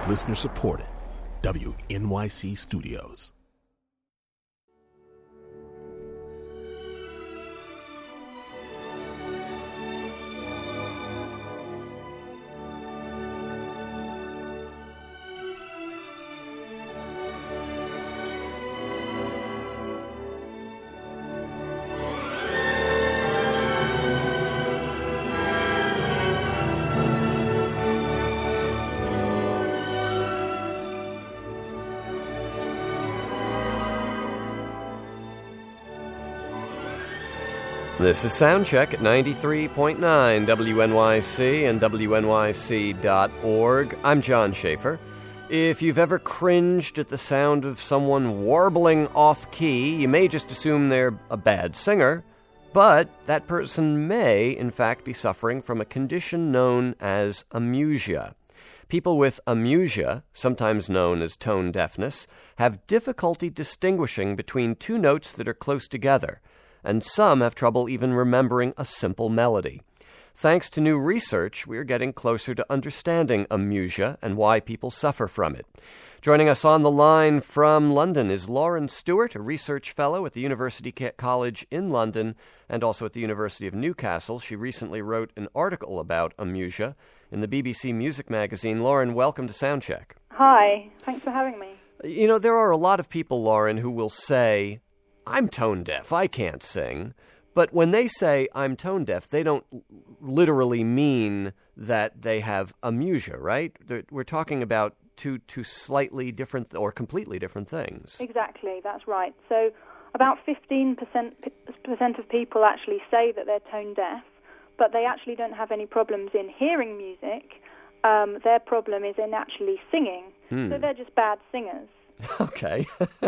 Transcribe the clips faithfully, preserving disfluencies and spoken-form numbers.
Listener supported. W N Y C Studios. This is Soundcheck at ninety-three point nine W N Y C and W N Y C dot org. I'm John Schaefer. If you've ever cringed at the sound of someone warbling off-key, you may just assume they're a bad singer, but that person may, in fact, be suffering from a condition known as amusia. People with amusia, sometimes known as tone deafness, have difficulty distinguishing between two notes that are close together, and some have trouble even remembering a simple melody. Thanks to new research, we are getting closer to understanding amusia and why people suffer from it. Joining us on the line from London is Lauren Stewart, a research fellow at the University College in London and also at the University of Newcastle. She recently wrote an article about amusia in the B B C Music magazine. Lauren, welcome to Soundcheck. Hi, thanks for having me. You know, there are a lot of people, Lauren, who will say, I'm tone deaf, I can't sing. But when they say I'm tone deaf, they don't literally mean that they have amusia, right? They're, we're talking about two two slightly different or completely different things. Exactly, that's right. So about fifteen percent of people actually say that they're tone deaf, but they actually don't have any problems in hearing music. Um, their problem is in actually singing. Hmm. So they're just bad singers. Okay,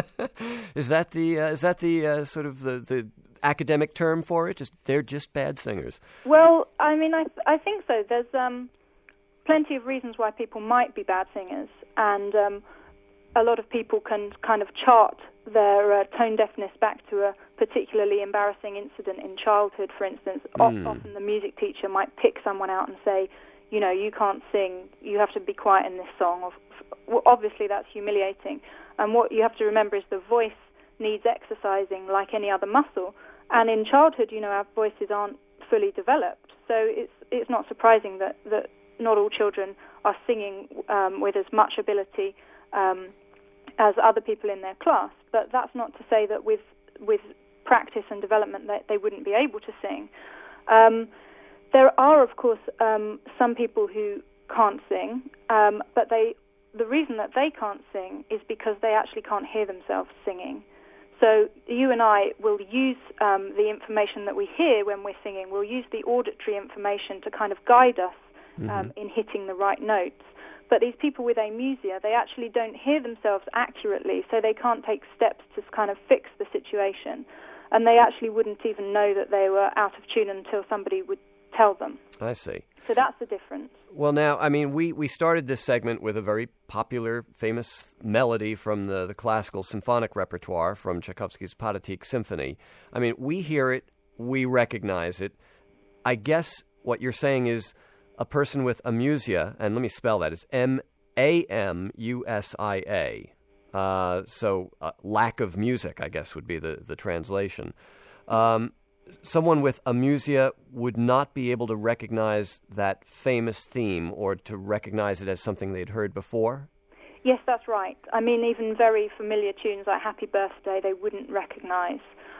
is that the uh, is that the uh, sort of the, the academic term for it? Just they're just bad singers. Well, I mean, I I think so. There's um, plenty of reasons why people might be bad singers, and um, a lot of people can kind of chart their uh, tone deafness back to a particularly embarrassing incident in childhood. For instance, mm. often the music teacher might pick someone out and say, you know, you can't sing, you have to be quiet in this song. Or, well, obviously, that's humiliating. And what you have to remember is the voice needs exercising like any other muscle. And in childhood, you know, our voices aren't fully developed. So it's it's not surprising that, that not all children are singing um, with as much ability um, as other people in their class. But that's not to say that with with practice and development that they wouldn't be able to sing. Um, there are, of course, um, some people who can't sing, um, but they the reason that they can't sing is because they actually can't hear themselves singing. So you and I will use um, the information that we hear when we're singing. We'll use the auditory information to kind of guide us um, mm-hmm. in hitting the right notes. But these people with amusia, they actually don't hear themselves accurately, so they can't take steps to kind of fix the situation. And they actually wouldn't even know that they were out of tune until somebody would tell them. I see. So that's the difference. Well, now, I mean, we, we started this segment with a very popular, famous melody from the, the classical symphonic repertoire from Tchaikovsky's Pathetique Symphony. I mean, we hear it, we recognize it. I guess what you're saying is a person with amusia, and let me spell that, it's M A M U S I A. Uh, so uh, lack of music, I guess, would be the, the translation. Um Someone with amusia would not be able to recognize that famous theme or to recognize it as something they'd heard before? Yes, that's right. I mean, even very familiar tunes like Happy Birthday, they wouldn't recognize.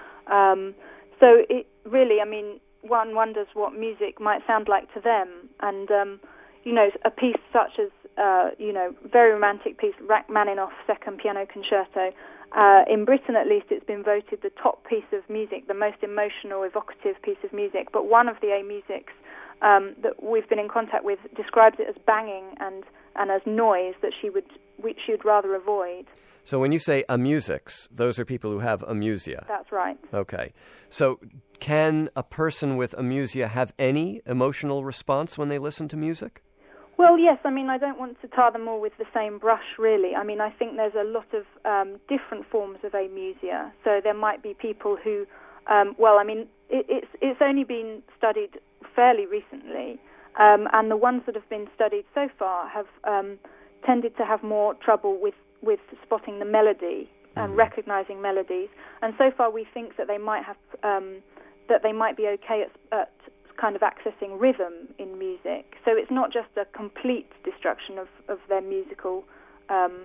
Um, so it really, I mean, one wonders what music might sound like to them. And, um, you know, a piece such as, uh, you know, very romantic piece, Rachmaninoff's Second Piano Concerto, Uh, in Britain, at least, it's been voted the top piece of music, the most emotional, evocative piece of music. But one of the amusics um, that we've been in contact with describes it as banging and, and as noise that she would which she would rather avoid. So when you say amusics, those are people who have amusia. That's right. Okay. So can a person with amusia have any emotional response when they listen to music? Well, yes. I mean, I don't want to tar them all with the same brush, really. I mean, I think there's a lot of um, different forms of amusia. So there might be people who, um, well, I mean, it, it's it's only been studied fairly recently, um, and the ones that have been studied so far have um, tended to have more trouble with, with spotting the melody and mm. recognizing melodies. And so far, we think that they might have um, that they might be okay at, at kind of accessing rhythm in music. So it's not just a complete destruction of, of their musical um,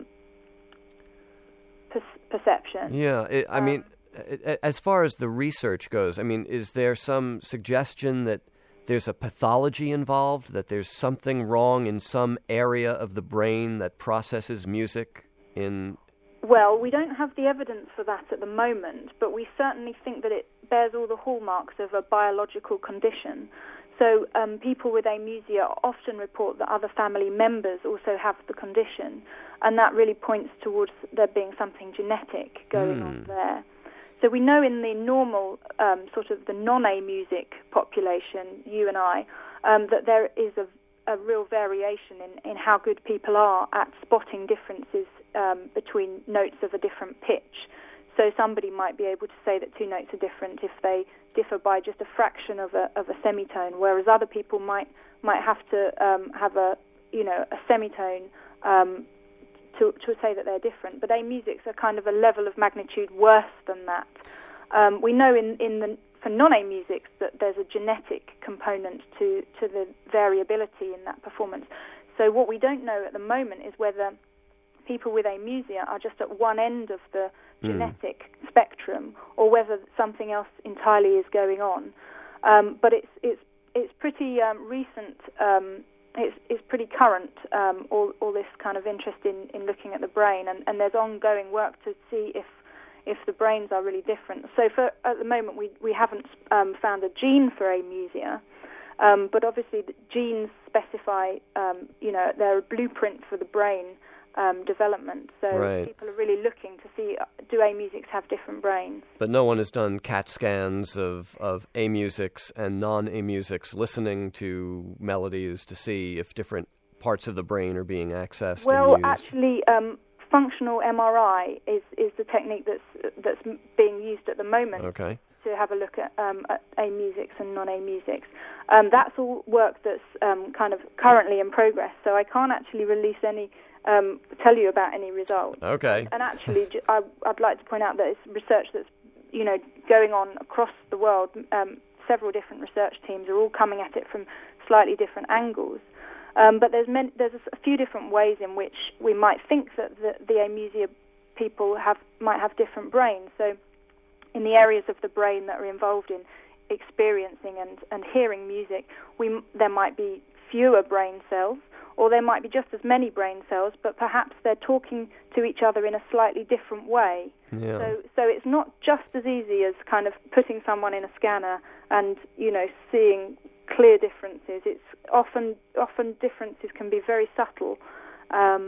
per- perception. Yeah, it, I um, mean, as far as the research goes, I mean, is there some suggestion that there's a pathology involved, that there's something wrong in some area of the brain that processes music in... Well, we don't have the evidence for that at the moment, but we certainly think that it bears all the hallmarks of a biological condition. So um, people with amusia often report that other family members also have the condition, and that really points towards there being something genetic going mm. on there. So we know in the normal, um, sort of the non-amusic population, you and I, um, that there is a, a real variation in, in how good people are at spotting differences um, between notes of a different pitch. So somebody might be able to say that two notes are different if they differ by just a fraction of a of a semitone, whereas other people might might have to um, have a you know a semitone um, to to say that they're different. But amusics are kind of a level of magnitude worse than that. Um, we know in in the for non-amusics that there's a genetic component to to the variability in that performance. So what we don't know at the moment is whether people with amusia are just at one end of the genetic mm. spectrum, or whether something else entirely is going on. Um, but it's it's it's pretty um, recent. Um, it's it's pretty current. Um, all all this kind of interest in, in looking at the brain, and, and there's ongoing work to see if if the brains are really different. So for at the moment, we we haven't um, found a gene for amusia. Um, but obviously, the genes specify, um, you know, they're a blueprint for the brain Um, development. So right. people are really looking to see, uh, do amusics have different brains? But no one has done CAT scans of, of amusics and non-amusics listening to melodies to see if different parts of the brain are being accessed well, and used. actually, um, functional M R I is, is the technique that's that's being used at the moment okay. to have a look at, um, at amusics and non-amusics. Um, that's all work that's um, kind of currently in progress, so I can't actually release any Um, tell you about any results. Okay. And actually, I, I'd like to point out that it's research that's, you know, going on across the world. Um, several different research teams are all coming at it from slightly different angles. Um, but there's many, there's a few different ways in which we might think that the, the amusia people have might have different brains. So, in the areas of the brain that are involved in experiencing and, and hearing music, we there might be fewer brain cells, or there might be just as many brain cells, but perhaps they're talking to each other in a slightly different way. Yeah. So, so it's not just as easy as kind of putting someone in a scanner and, you know, seeing clear differences. It's often, often differences can be very subtle. Um,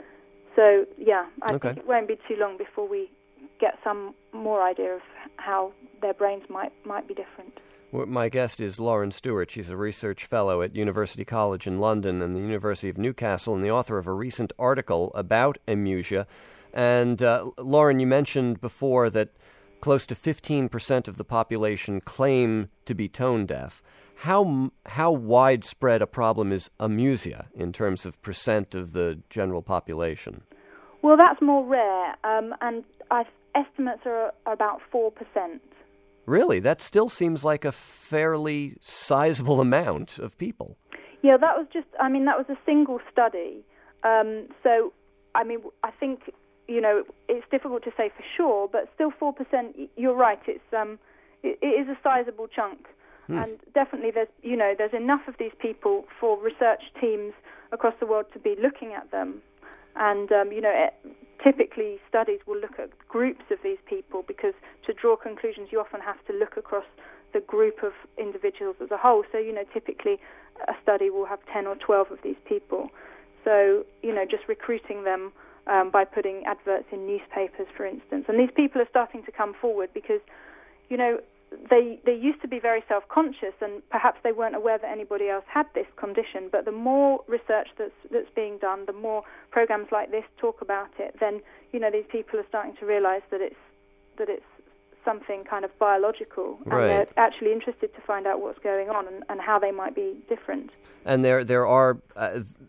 so, yeah, I okay. think it won't be too long before we get some more idea of how their brains might might be different. My guest is Lauren Stewart. She's a research fellow at University College in London and the University of Newcastle, and the author of a recent article about amusia. And uh, Lauren, you mentioned before that close to fifteen percent of the population claim to be tone deaf. How how widespread a problem is amusia in terms of percent of the general population? Well, that's more rare, um, and I, estimates are, are about four percent. Really? That still seems like a fairly sizable amount of people. Yeah, that was just, I mean, that was a single study. Um, so, I mean, I think, you know, it's difficult to say for sure, but still four percent, you're right, it's um, it, it is a sizable chunk. Hmm. And definitely there's, you know, there's enough of these people for research teams across the world to be looking at them. And, um, you know, it, typically studies will look at groups of these people because to draw conclusions you often have to look across the group of individuals as a whole. So, you know, typically a study will have ten or twelve of these people. So, you know, just recruiting them um, by putting adverts in newspapers, for instance. And these people are starting to come forward because, you know, they they used to be very self-conscious and perhaps they weren't aware that anybody else had this condition. But the more research that's that's being done, the more programs like this talk about it, then, you know, these people are starting to realize that it's that it's something kind of biological, and right. they're actually interested to find out what's going on and, and how they might be different. And there there are uh,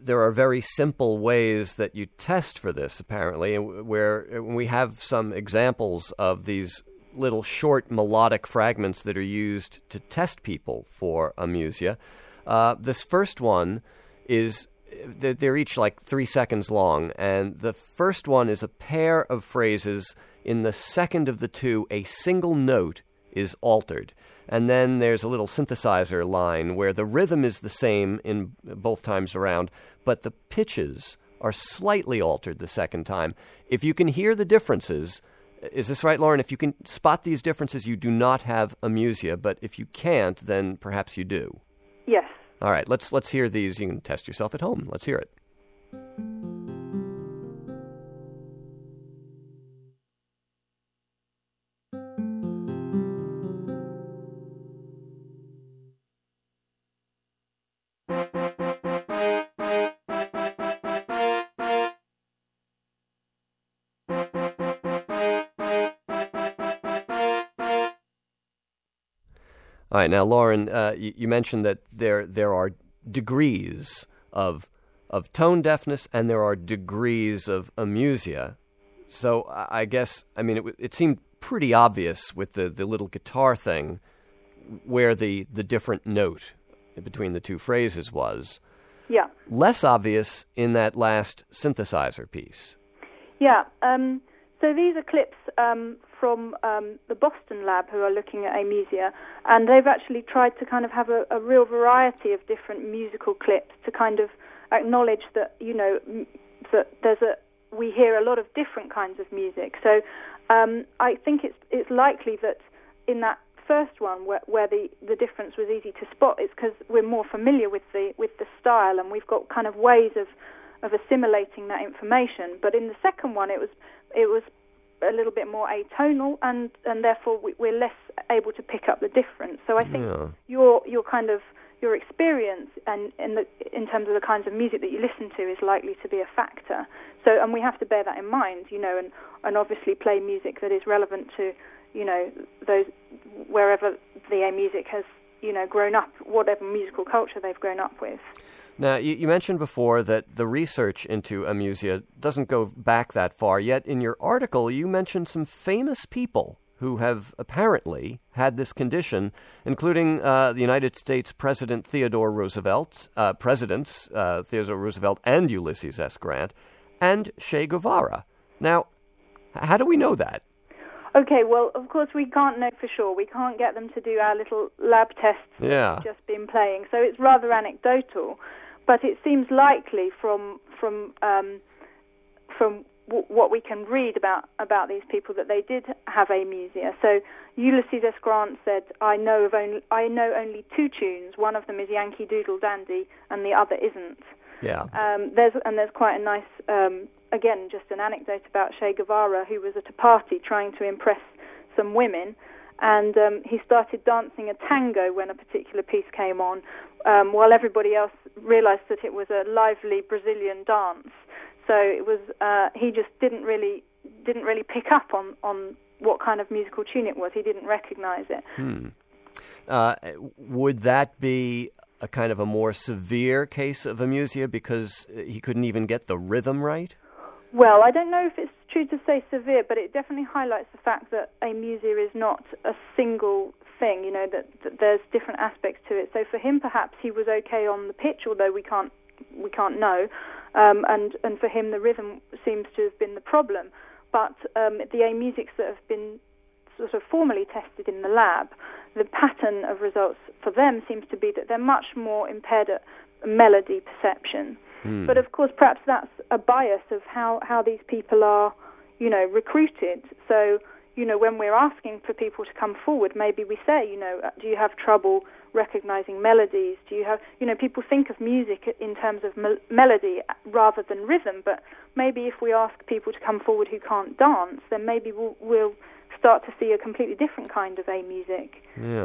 there are very simple ways that you test for this, apparently, where we have some examples of these little short melodic fragments that are used to test people for amusia. Uh, this first one is, they're each like three seconds long, and the first one is a pair of phrases. In the second of the two, a single note is altered. And then there's a little synthesizer line where the rhythm is the same in both times around, but the pitches are slightly altered the second time. If you can hear the differences, is this right, Lauren? If you can spot these differences, you do not have amusia, but if you can't, then perhaps you do. Yes. All right, let's let's hear these. You can test yourself at home. Let's hear it. All right, now, Lauren, uh, you, you mentioned that there there are degrees of of tone deafness and there are degrees of amusia. So I guess, I mean, it, it seemed pretty obvious with the, the little guitar thing where the, the different note between the two phrases was. Yeah. Less obvious in that last synthesizer piece. Yeah. Um, so these are clips um, from um, the Boston lab who are looking at amusia, and they've actually tried to kind of have a, a real variety of different musical clips to kind of acknowledge that, you know, m- that there's a we hear a lot of different kinds of music. So um, I think it's it's likely that in that first one where, where the, the difference was easy to spot, it's because we're more familiar with the with the style and we've got kind of ways of, of assimilating that information. But in the second one, it was it was a little bit more atonal, and, and therefore we, we're less able to pick up the difference. So I think yeah. your your kind of your experience and in the in terms of the kinds of music that you listen to is likely to be a factor. So and we have to bear that in mind, you know, and, and obviously play music that is relevant to, you know, those wherever the music has, you know, grown up, whatever musical culture they've grown up with. Now, you, you mentioned before that the research into amusia doesn't go back that far, yet in your article you mentioned some famous people who have apparently had this condition, including uh, the United States President Theodore Roosevelt, uh, Presidents uh, Theodore Roosevelt and Ulysses S. Grant, and Che Guevara. Now, how do we know that? Okay, well, of course, we can't know for sure. We can't get them to do our little lab tests yeah. that we've just been playing, so it's rather anecdotal. But it seems likely from from um, from w- what we can read about, about these people that they did have amusia. So Ulysses S. Grant said, "I know of only I know only two tunes. One of them is Yankee Doodle Dandy, and the other isn't." Yeah. Um, there's and there's quite a nice um, again just an anecdote about Che Guevara, who was at a party trying to impress some women. And um, he started dancing a tango when a particular piece came on, um, while everybody else realized that it was a lively Brazilian dance. So it was uh, he just didn't really didn't really pick up on, on what kind of musical tune it was. He didn't recognize it. Hmm. Uh, would that be a kind of a more severe case of amusia because he couldn't even get the rhythm right? Well, I don't know if it's true to say severe, but it definitely highlights the fact that amusia is not a single thing, you know, that, that there's different aspects to it. So for him, perhaps he was okay on the pitch, although we can't we can't know, um, and, and for him the rhythm seems to have been the problem. But um, the amusics that have been sort of formally tested in the lab, the pattern of results for them seems to be that they're much more impaired at melody perception. Hmm. But of course, perhaps that's a bias of how, how these people are, you know, recruited. So, you know, when we're asking for people to come forward, maybe we say, you know, do you have trouble recognizing melodies? Do you have, you know, people think of music in terms of me- melody rather than rhythm, but maybe if we ask people to come forward who can't dance, then maybe we'll, we'll start to see a completely different kind of amusic. Yeah.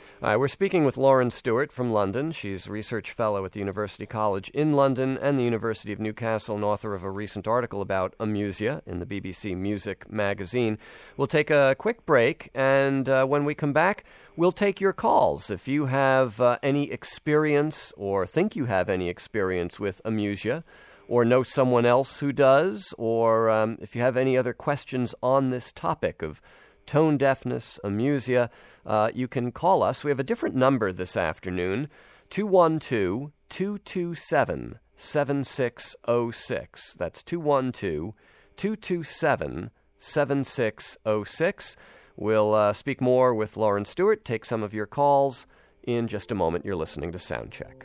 Uh, we're speaking with Lauren Stewart from London. She's research fellow at the University College in London and the University of Newcastle, and author of a recent article about amusia in the B B C Music magazine. We'll take a quick break, and uh, when we come back, we'll take your calls. If you have uh, any experience or think you have any experience with amusia, or know someone else who does, or um, if you have any other questions on this topic of tone deafness, amusia, uh, you can call us. We have a different number this afternoon, two one two, two two seven, seven six zero six. That's two one two, two two seven, seven six zero six. We'll uh, speak more with Lauren Stewart, take some of your calls in just a moment. You're listening to Soundcheck.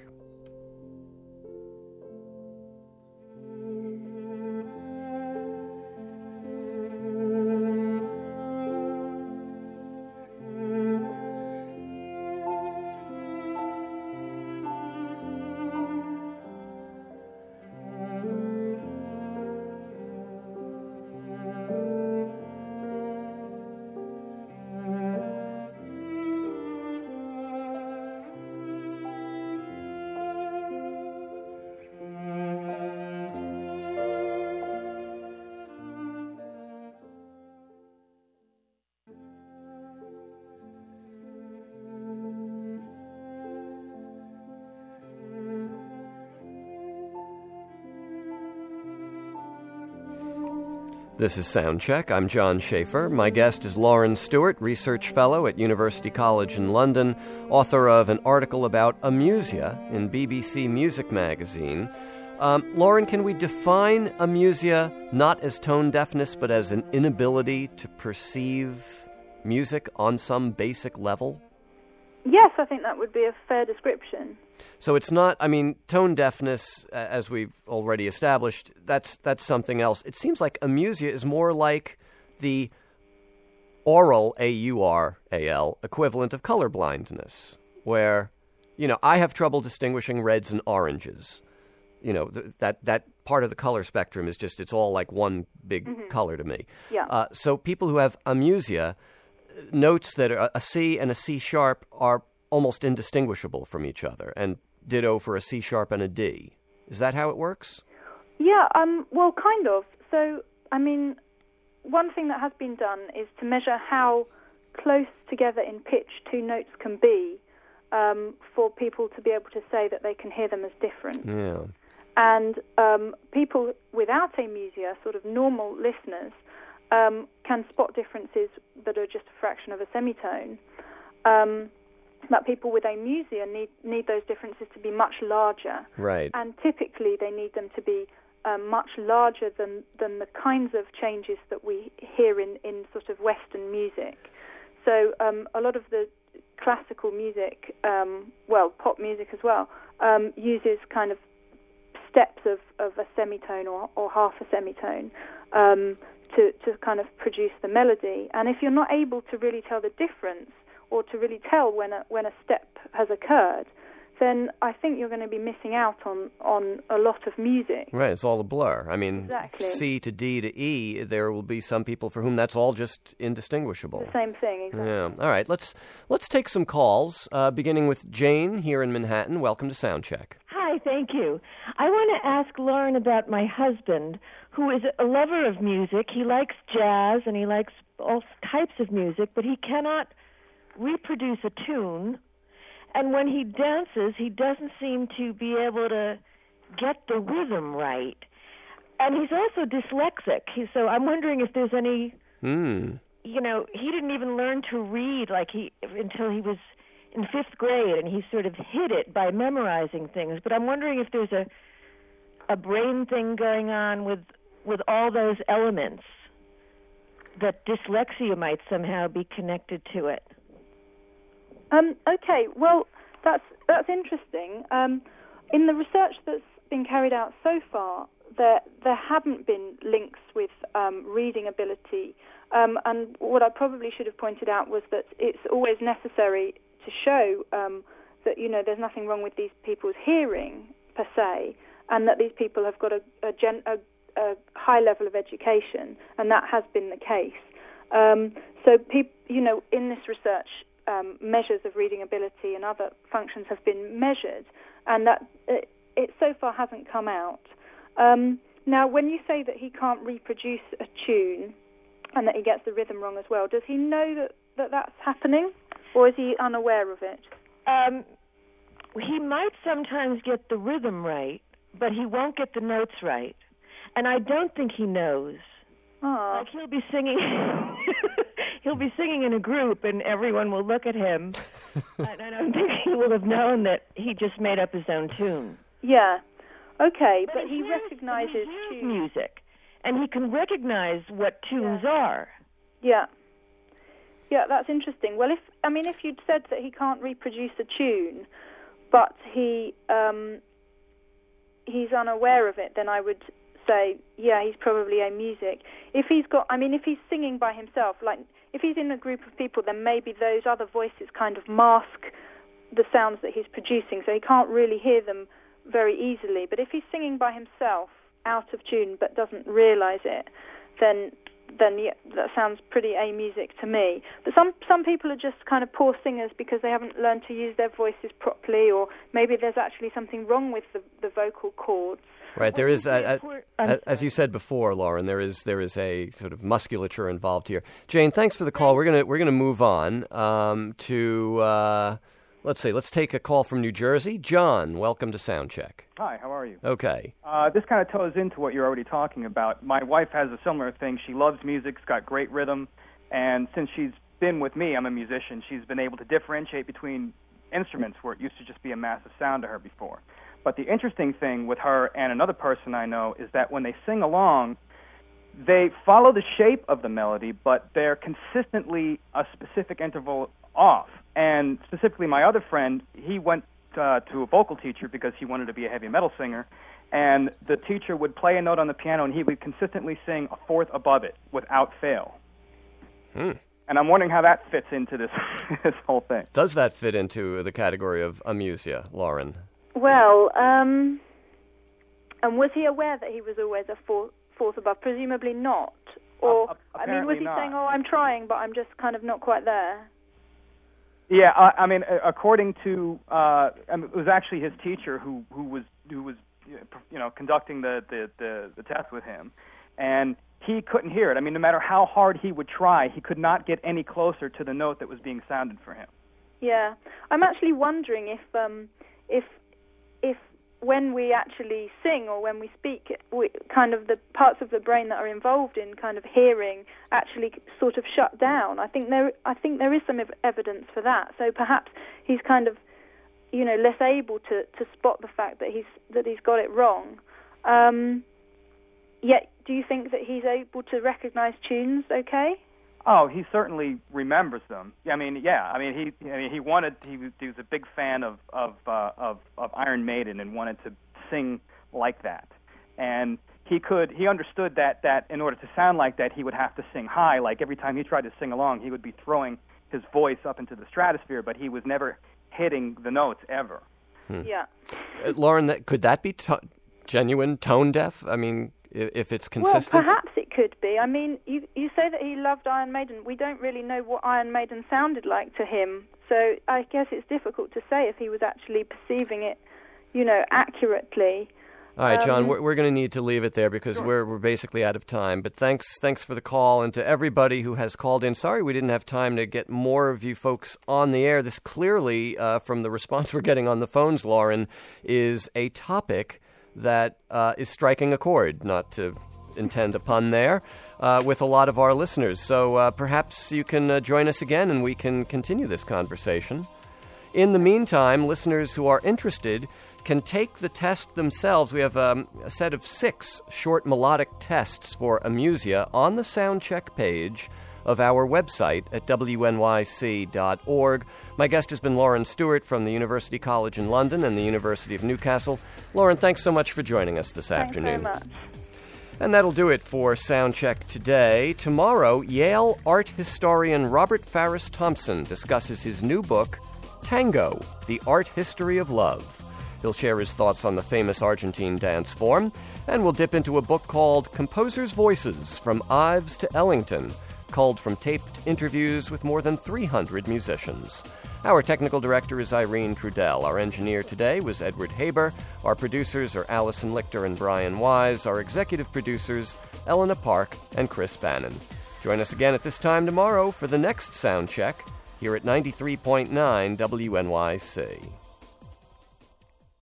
This is Soundcheck. I'm John Schaefer. My guest is Lauren Stewart, research fellow at University College in London, author of an article about amusia in B B C Music magazine. Um, Lauren, can we define amusia not as tone deafness, but as an inability to perceive music on some basic level? Yes, I think that would be a fair description. So it's not, I mean, tone deafness, as we've already established, that's that's something else. It seems like amusia is more like the aural, A U R A L, equivalent of colorblindness, where, you know, I have trouble distinguishing reds and oranges. You know, th- that, that part of the color spectrum is just, it's all like one big mm-hmm. color to me. Yeah. Uh, so people who have amusia, notes that are a C and a C sharp are almost indistinguishable from each other, and ditto for a C sharp and a D. Is that how it works? Yeah, um, well, kind of. So, I mean, one thing that has been done is to measure how close together in pitch two notes can be um, for people to be able to say that they can hear them as different. Yeah. And um, people without amusia, sort of normal listeners, um, can spot differences that are just a fraction of a semitone. Um, But people with amusia need need those differences to be much larger. Right. And typically they need them to be um, much larger than, than the kinds of changes that we hear in, in sort of Western music. So um, a lot of the classical music, um, well, pop music as well, um, uses kind of steps of, of a semitone or, or half a semitone um, to, to kind of produce the melody. And if you're not able to really tell the difference, or to really tell when a, when a step has occurred, then I think you're going to be missing out on, on a lot of music. Right, it's all a blur. I mean, exactly. C to D to E, there will be some people for whom that's all just indistinguishable. The same thing, exactly. Yeah. All right, let's let's take some calls, uh, beginning with Jane here in Manhattan. Welcome to Soundcheck. Hi, thank you. I want to ask Lauren about my husband, who is a lover of music. He likes jazz and he likes all types of music, but he cannot reproduce a tune, and when he dances, he doesn't seem to be able to get the rhythm right. And he's also dyslexic. He, so I'm wondering if there's any, mm. you know, he didn't even learn to read like he until he was in fifth grade, and he sort of hid it by memorizing things. But I'm wondering if there's a a brain thing going on with with all those elements that dyslexia might somehow be connected to it. Um, okay, well, that's that's interesting. Um, in the research that's been carried out so far, there there haven't been links with um, reading ability. Um, and what I probably should have pointed out was that it's always necessary to show um, that, you know, there's nothing wrong with these people's hearing per se, and that these people have got a, a, gen, a, a high level of education, and that has been the case. Um, so, peop, you know, in this research, um, measures of reading ability and other functions have been measured, and that it, it so far hasn't come out. Um, now, when you say that he can't reproduce a tune and that he gets the rhythm wrong as well, does he know that, that that's happening, or is he unaware of it? Um, he might sometimes get the rhythm right, but he won't get the notes right. And I don't think he knows. Oh. Like he'll be singing, he'll be singing in a group, and everyone will look at him. And I don't think he will have known that he just made up his own tune. Yeah. Okay, but, but he, he hears, recognizes he hears tunes. music, and he can recognize what tunes Yeah. are. Yeah. Yeah, that's interesting. Well, if I mean, if you'd said that he can't reproduce a tune, but he um, he's unaware of it, then I would say, yeah, he's probably a music. If he's got, I mean, if he's singing by himself, like if he's in a group of people, then maybe those other voices kind of mask the sounds that he's producing, so he can't really hear them very easily. But if he's singing by himself, out of tune, but doesn't realize it, then then yeah, that sounds pretty amusic to me. But some some people are just kind of poor singers because they haven't learned to use their voices properly, or maybe there's actually something wrong with the, the vocal cords. Right, there is, uh, Um, as you said before, Lauren, there is there is a sort of musculature involved here. Jane, thanks for the call. We're gonna we're gonna move on um, to uh, let's see, let's take a call from New Jersey. John, welcome to Soundcheck. Hi, how are you? Okay. Uh, this kind of toes into what you're already talking about. My wife has a similar thing. She loves music. It's got great rhythm. And since she's been with me, I'm a musician, she's been able to differentiate between instruments where it used to just be a massive sound to her before. But the interesting thing with her and another person I know is that when they sing along, they follow the shape of the melody, but they're consistently a specific interval off. And specifically my other friend, he went Uh, to a vocal teacher because he wanted to be a heavy metal singer, and the teacher would play a note on the piano and he would consistently sing a fourth above it without fail. Hmm. And I'm wondering how that fits into this this whole thing. Does that fit into the category of amusia, Lauren? Well, um, and was he aware that he was always a fourth, fourth above? Presumably not. Or, Uh, uh, I mean, was he not. saying, oh, I'm trying, but I'm just kind of not quite there? Yeah, I, I mean, according to, uh, I mean, it was actually his teacher who, who was who was you know conducting the, the, the, the test with him, and he couldn't hear it. I mean, no matter how hard he would try, he could not get any closer to the note that was being sounded for him. Yeah, I'm actually wondering if um, if if when we actually sing or when we speak, we, kind of the parts of the brain that are involved in kind of hearing actually sort of shut down. I think there, I think there is some ev- evidence for that. So perhaps he's kind of, you know, less able to, to spot the fact that he's that he's got it wrong. Um, yet, do you think that he's able to recognize tunes? Okay. Oh, he certainly remembers them. I mean, yeah. I mean, he. I mean, he wanted. He was, he was a big fan of of, uh, of of Iron Maiden and wanted to sing like that. And he could. He understood that that in order to sound like that, he would have to sing high. Like every time he tried to sing along, he would be throwing his voice up into the stratosphere, but he was never hitting the notes ever. Hmm. Yeah. Uh, Lauren, that, could that be to- genuine tone deaf? I mean, if, if it's consistent. Well, perhaps it could be. I mean, you you say that he loved Iron Maiden. We don't really know what Iron Maiden sounded like to him, so I guess it's difficult to say if he was actually perceiving it, you know, accurately. All right, John, Um, we're, we're going to need to leave it there because we're we're basically out of time. But thanks thanks for the call, and to everybody who has called in. Sorry we didn't have time to get more of you folks on the air. This clearly, uh, from the response we're getting on the phones, Lauren, is a topic that uh, is striking a chord, not to intend a pun there, uh, with a lot of our listeners. So uh, perhaps you can uh, join us again and we can continue this conversation. In the meantime, listeners who are interested can take the test themselves. We have um, a set of six short melodic tests for amusia on the Soundcheck page of our website at W N Y C dot org. My guest has been Lauren Stewart from the University College in London and the University of Newcastle. Lauren, thanks so much for joining us this Thanks afternoon. very much. And that'll do it for Soundcheck today. Tomorrow, Yale art historian Robert Farris Thompson discusses his new book, Tango, The Art History of Love. He'll share his thoughts on the famous Argentine dance form, and we'll dip into a book called Composers' Voices, From Ives to Ellington, culled from taped interviews with more than three hundred musicians. Our technical director is Irene Trudell. Our engineer today was Edward Haber. Our producers are Allison Lichter and Brian Wise. Our executive producers, Elena Park and Chris Bannon. Join us again at this time tomorrow for the next sound check here at ninety-three point nine W N Y C.